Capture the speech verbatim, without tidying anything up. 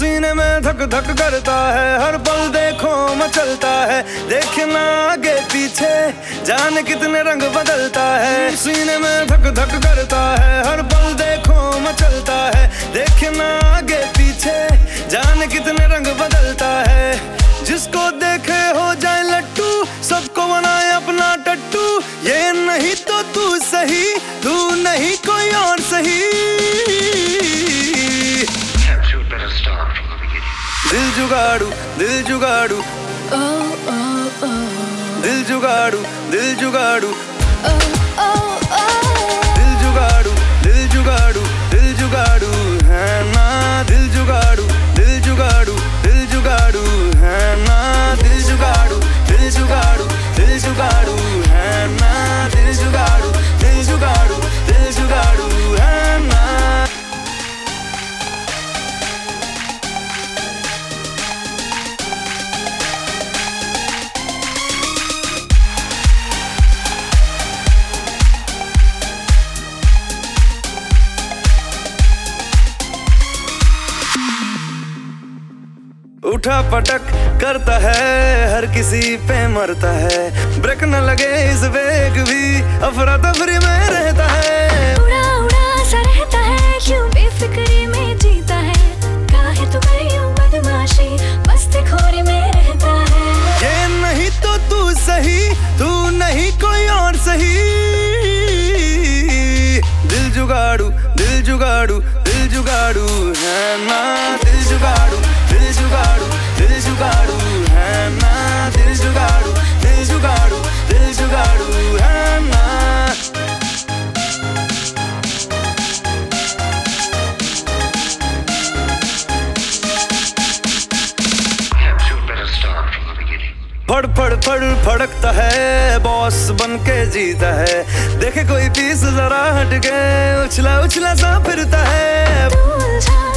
सीने में धक धक करता है, हर पल देखो मचलता है। देखना आगे पीछे जाने कितने रंग बदलता है। सीने में धक धक करता है, हर पल देखो मचलता है। देखना आगे पीछे जाने कितने रंग बदलता है। जिसको देखे हो जाए लट्टू, सबको बनाए अपना टट्टू। ये नहीं तो तू सही, तू नहीं कोई और सही। दिल जुगाड़ू दिल जुगाड़ू oh, oh, oh. दिल जुगाड़ू दिल जुगाड़ू oh, oh, oh. दिल जुगाड़ू दिल जुगाड़ू दिल जुगाड़ू है ना। दिल जुगाड़ू दिल जुगाड़ू दिल जुगाड़ू है ना। दिल जुगाड़ू दिल जुगाड़ू दिल जुगाड़ू है ना। दिल जुगाड़ू दिल जुगाड़ू दिल जुगाड़ू है ना। उठा पटक करता है, हर किसी पे मरता है। ब्रेक न लगे इस वेग भी, अफरा तफरी में रहता है। उड़ा उड़ा सा रहता है, क्यों बेफिक्री में जीता है। काहे तू करे यूं बदमाशी, मस्ती खोरी में रहता है। ये नहीं तो तू सही, तू नहीं कोई और सही। दिल जुगाड़ू दिल जुगाड़ू दिल जुगाड़ू है ना। दिल जुगाड़ू दिल जुगाड़ू दिल जुगाड़ू है ना। दिल जुगाड़ू दिल जुगाड़ू दिल जुगाड़ू है ना। फड़ फड़ फड़ फड़कता है, बॉस बन के जीता है। देखे कोई पीस जरा हट के, उछला उछला सा फिरता है। तू उलझा